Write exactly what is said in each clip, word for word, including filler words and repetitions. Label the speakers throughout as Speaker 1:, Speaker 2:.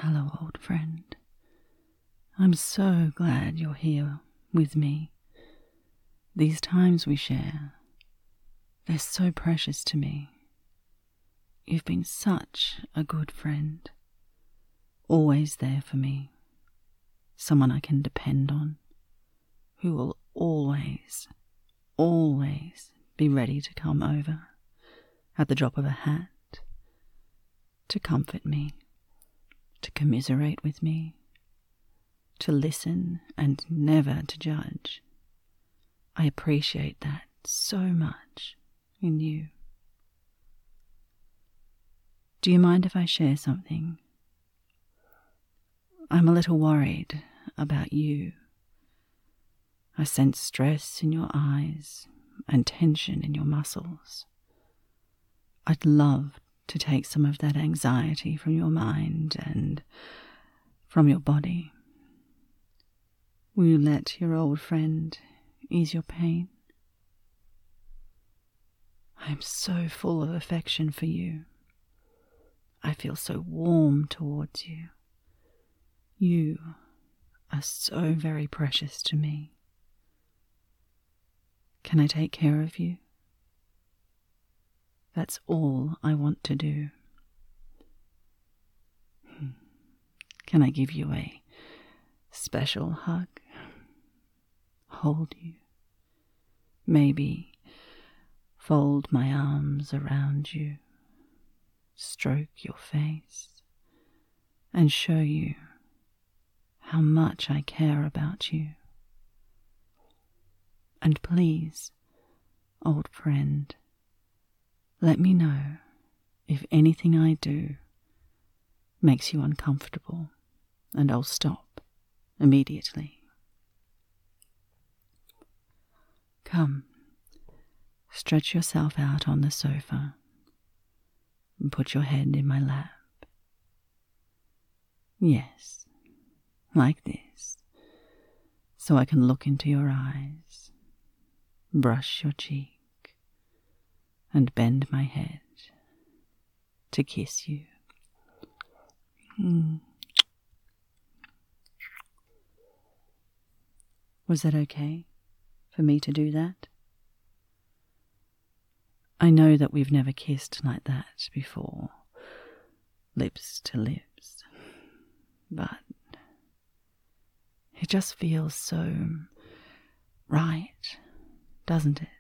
Speaker 1: Hello, old friend. I'm so glad you're here with me. These times we share, they're so precious to me. You've been such a good friend, always there for me, someone I can depend on, who will always, always be ready to come over at the drop of a hat, to comfort me, to commiserate with me, to listen and never to judge. I appreciate that so much in you. Do you mind if I share something? I'm a little worried about you. I sense stress in your eyes and tension in your muscles. I'd love to take some of that anxiety from your mind and from your body. Will you let your old friend ease your pain? I am so full of affection for you. I feel so warm towards you. You are so very precious to me. Can I take care of you? That's all I want to do. Can I give you a special hug? Hold you? Maybe fold my arms around you, stroke your face, and show you how much I care about you. And please, old friend, let me know if anything I do makes you uncomfortable, and I'll stop immediately. Come, stretch yourself out on the sofa and put your head in my lap. Yes, like this, so I can look into your eyes, brush your cheek, and bend my head to kiss you. Mm. Was that okay for me to do that? I know that we've never kissed like that before, lips to lips, but it just feels so right, doesn't it?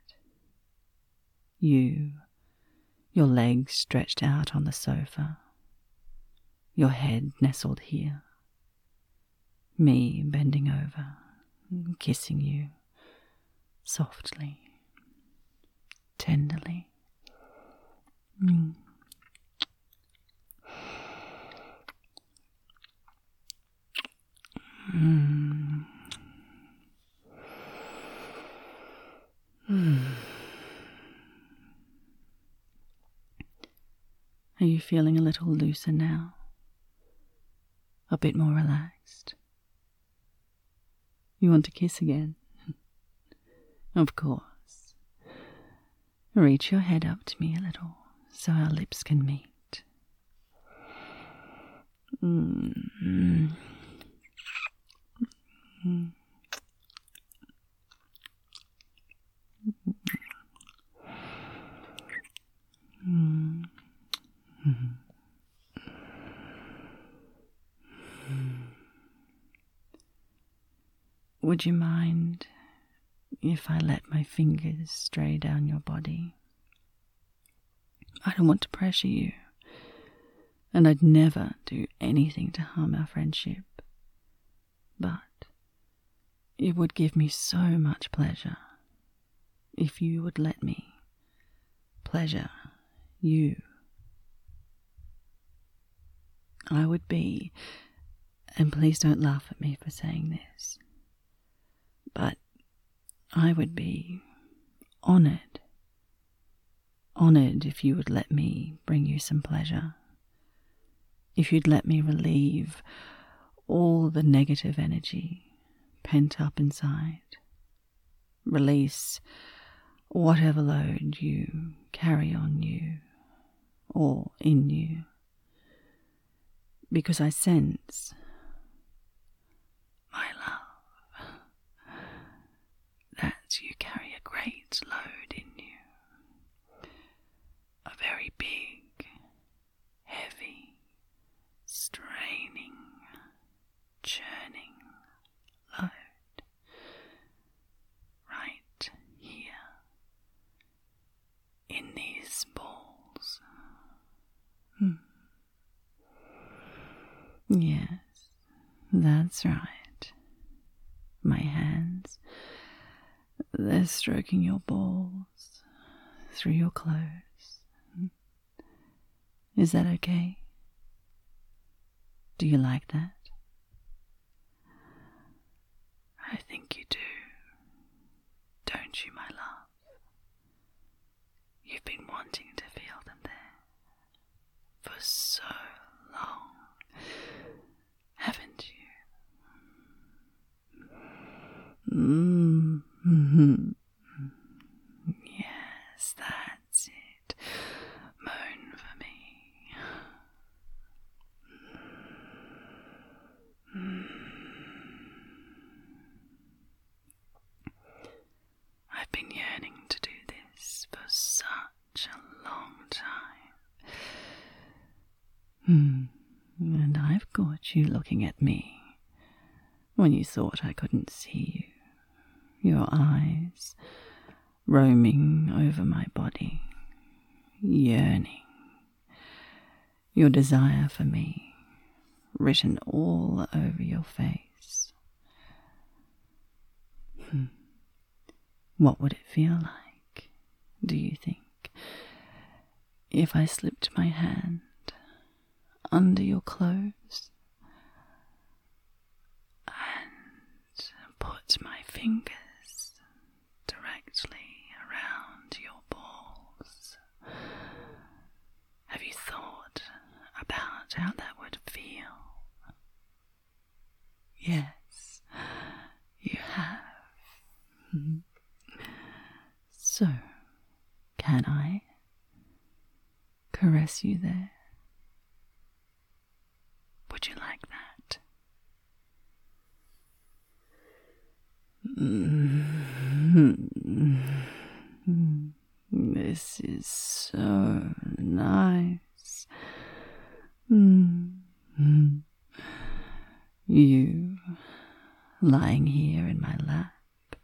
Speaker 1: You, your legs stretched out on the sofa, your head nestled here, me bending over, kissing you softly, tenderly. Mm. Mm. Mm. Are you feeling a little looser now? A bit more relaxed? You want to kiss again? Of course. Reach your head up to me a little so our lips can meet. Mm-hmm. Mm-hmm. Mm-hmm. Would you mind if I let my fingers stray down your body? I don't want to pressure you, and I'd never do anything to harm our friendship, but it would give me so much pleasure if you would let me pleasure you. I would be, and please don't laugh at me for saying this, but I would be honoured, honoured if you would let me bring you some pleasure, if you'd let me relieve all the negative energy pent up inside, release whatever load you carry on you or in you. because I sense, my love, that you carry a great load in you, a very big, heavy, straining, churning load, right here, in these balls. Hmm. Yes, that's right. My hands, they're stroking your balls through your clothes. Is that okay? Do you like that? I think you do, don't you, my love? You've been wanting to feel them there for so long, haven't you? Mm-hmm. Yes, that's it. Moan for me. I've been yearning to do this for such a long time. Hmm. And I've caught you looking at me when you thought I couldn't see you. Your eyes roaming over my body, yearning. Your desire for me written all over your face. Hmm. What would it feel like, do you think, if I slipped my hand under your clothes and put my fingers directly around your balls? Have you thought about how that would feel? Yes, you have. Mm-hmm. So, can I caress you there? Would you like that? Mm-hmm. This is so nice. Mm-hmm. You lying here in my lap,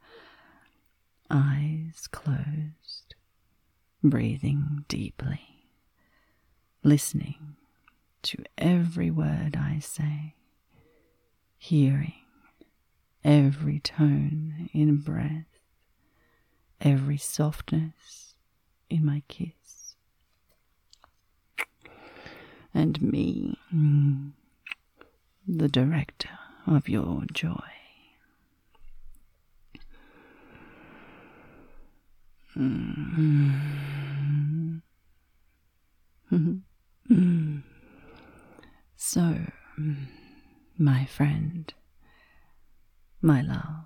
Speaker 1: eyes closed, breathing deeply, listening to every word I say, hearing every tone in breath, every softness in my kiss. And me, the director of your joy. Mm. So, my friend, my love,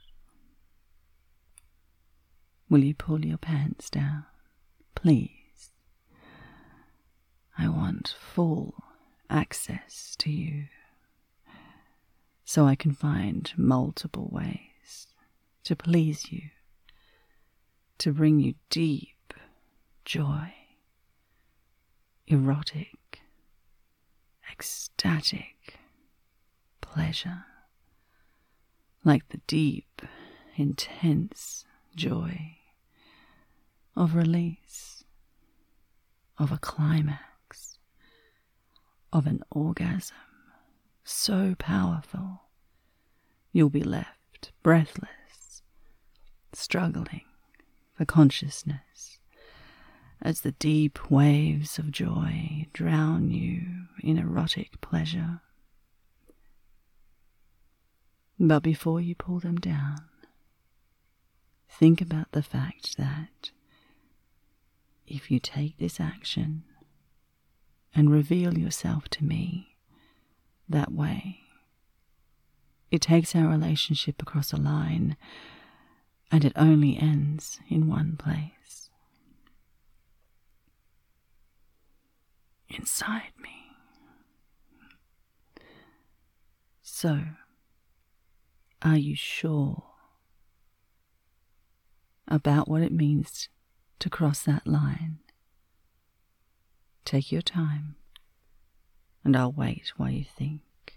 Speaker 1: will you pull your pants down, please? I want full access to you, so I can find multiple ways to please you, to bring you deep joy, erotic, ecstatic pleasure, like the deep, intense joy of release, of a climax, of an orgasm so powerful you'll be left breathless, struggling for consciousness as the deep waves of joy drown you in erotic pleasure. But before you pull them down, think about the fact that if you take this action and reveal yourself to me that way, it takes our relationship across a line, and it only ends in one place. Inside me. So, are you sure about what it means to cross that line? Take your time, and I'll wait while you think.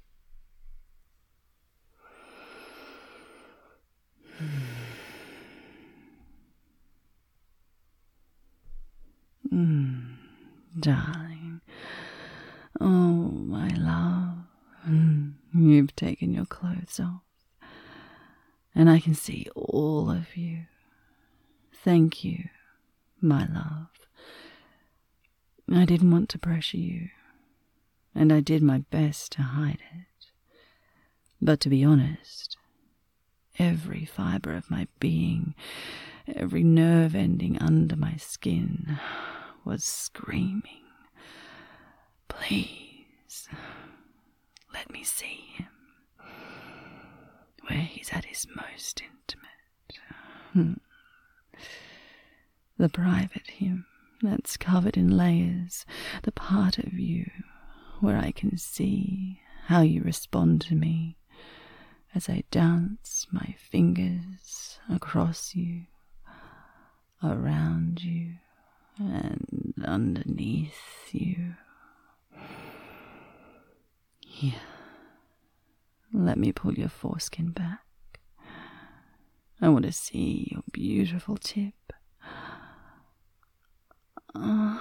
Speaker 1: Mm, darling, oh my love, mm, you've taken your clothes off, and I can see all of you. Thank you, my love. I didn't want to pressure you, and I did my best to hide it. But to be honest, every fibre of my being, every nerve ending under my skin was screaming, please, let me see him, where he's at his most intimate. Hmm. The private him that's covered in layers, the part of you where I can see how you respond to me as I dance my fingers across you, around you, and underneath you. Here, let me pull your foreskin back. I want to see your beautiful tip. Uh,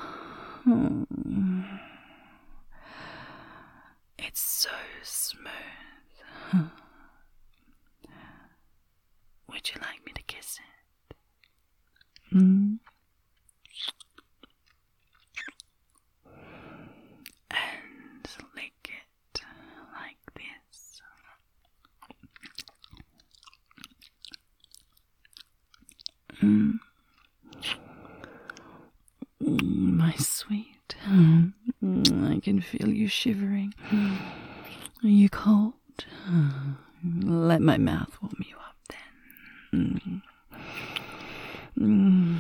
Speaker 1: it's so smooth. Would you like me to kiss it? Mm? And lick it like this. Mm. My sweet, I can feel you shivering. Are you cold? Let my mouth warm you up then. Mm.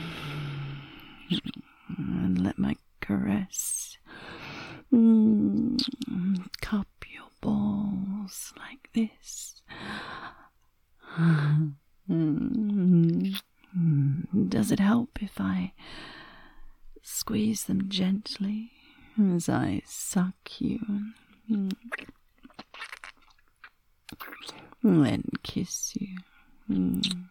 Speaker 1: And let my caress mm. cup your balls like this. Mm. Does it help if I squeeze them gently as I suck you, mm. then kiss you? Mm.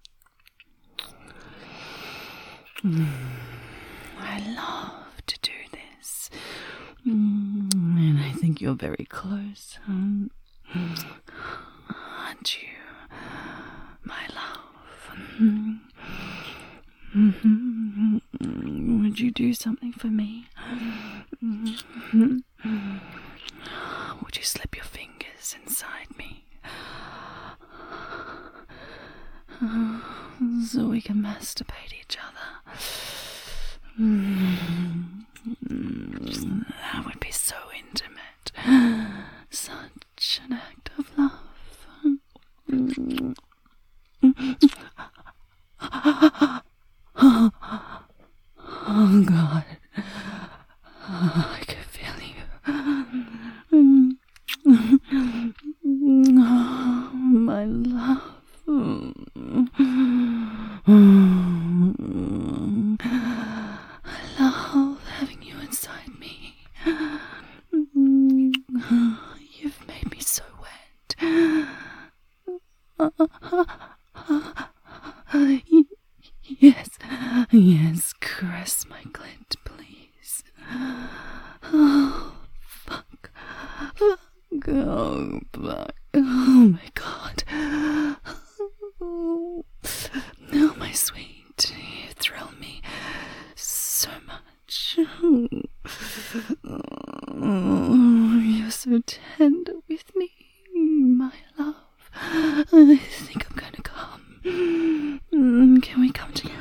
Speaker 1: Mm. I love to do this, mm. and I think you're very close, um, aren't you, my love? Mm. Mm-hmm. Would you do something for me? Mm-hmm. Would you slip your fingers inside me so we can masturbate each other? Mm-hmm. That would be so intimate. Such an act of love. Mm-hmm. Oh, oh God, oh, I can feel you. Oh, my love. I love having you inside me. You've made me so wet. Yes, yes, caress my clit, please. Oh, fuck. Fuck. Oh, fuck. Oh, my God. Oh, oh my sweet, you thrill me so much. Oh, you're so tender with me, my love. I think I'm going to come. Can we come together?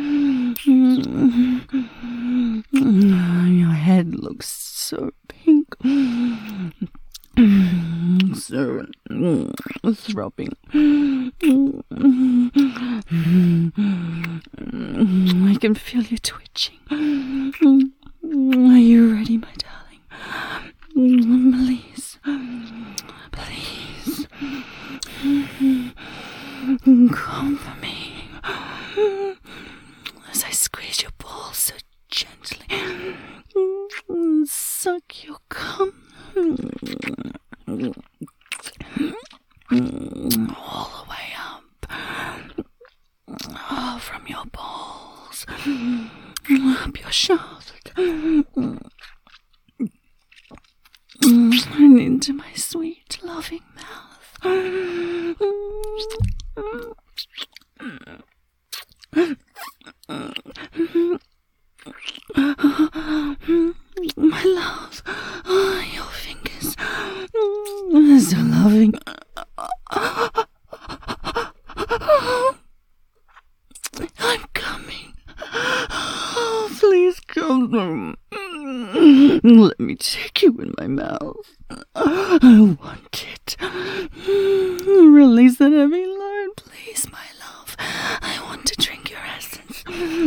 Speaker 1: Your head looks so pink, so throbbing. I can feel you twitching. Are you ready, my darling? Please, please. gently suck your cum all the way up, oh, from your balls, up your shaft, and into my sweet, loving mouth. My love, oh, your fingers are so loving. I'm coming. Oh, please come. Let me take you in my mouth. I want it. Release that heavy load, please, my love. I want to drink your essence.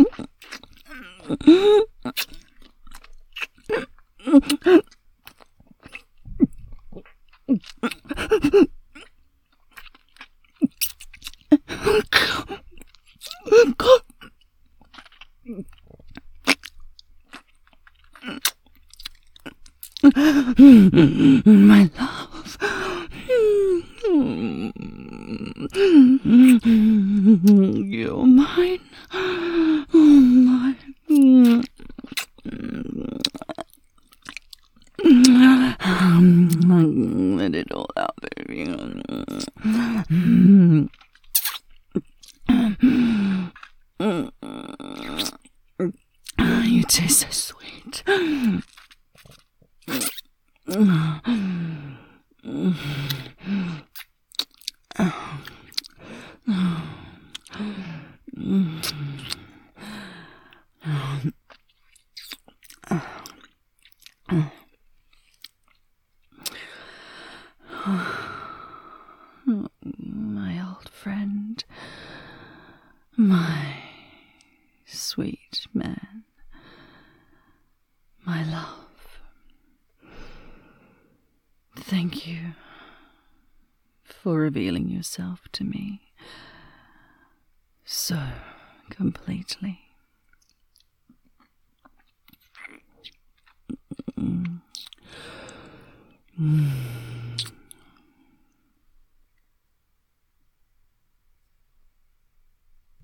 Speaker 1: My love, you're mine. Oh, my. Let it all out, baby. You taste so sweet. My old friend, my sweet man, my love, thank you for revealing yourself to me so completely. Mm. Mm.